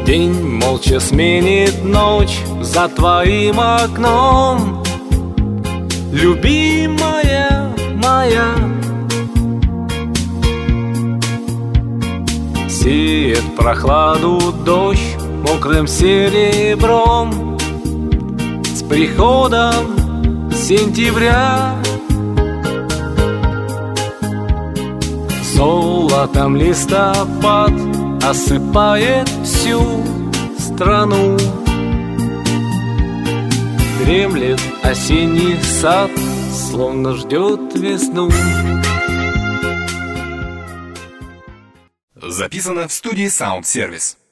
День молча сменит ночь за твоим окном. Любимая моя, сеет прохладу дождь мокрым серебром. С приходом сентября золотом листопад осыпает всю страну. Дремлет осенний сад, словно ждет весну. Записано в студии Sound Service.